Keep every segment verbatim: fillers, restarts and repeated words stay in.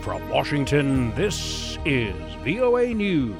From Washington, this is V O A News.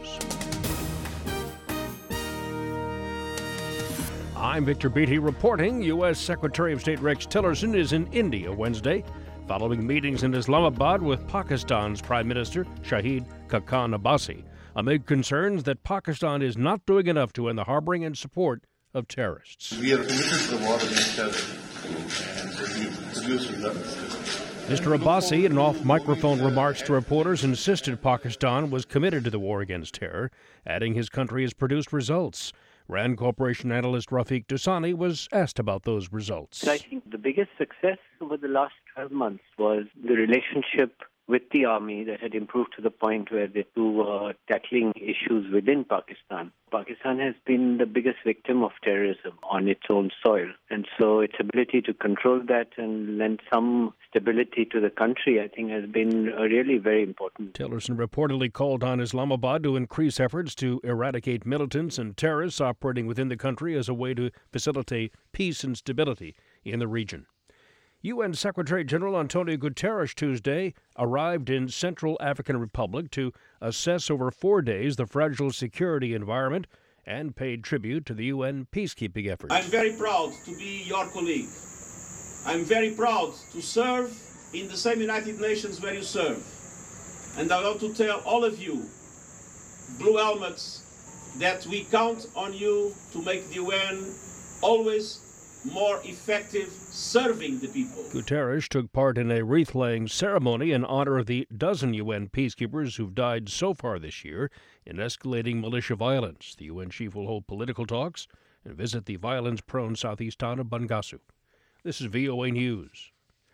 I'm Victor Beatty reporting. U S. Secretary of State Rex Tillerson is in India Wednesday, following meetings in Islamabad with Pakistan's Prime Minister Shahid Khaqan Abbasi, amid concerns that Pakistan is not doing enough to end the harboring and support of terrorists. We are committed to the war against terrorism and we produce results. Mister Abbasi, in off-microphone remarks to reporters, insisted Pakistan was committed to the war against terror, adding his country has produced results. RAND Corporation analyst Rafiq Dosani was asked about those results. I think the biggest success over the last twelve months was the relationship with the army that had improved to the point where the two were tackling issues within Pakistan. Pakistan has been the biggest victim of terrorism on its own soil. And so its ability to control that and lend some stability to the country, I think, has been really very important. Tillerson reportedly called on Islamabad to increase efforts to eradicate militants and terrorists operating within the country as a way to facilitate peace and stability in the region. U N. Secretary General Antonio Guterres Tuesday arrived in Central African Republic to assess over four days the fragile security environment and paid tribute to the U N peacekeeping efforts. I'm very proud to be your colleague. I'm very proud to serve in the same United Nations where you serve. And I want to tell all of you, Blue Helmets, that we count on you to make the U N always more effective serving the people. Guterres took part in a wreath-laying ceremony in honor of the dozen U N peacekeepers who've died so far this year in escalating militia violence. The U N chief will hold political talks and visit the violence-prone southeast town of Bangassou. This is V O A News.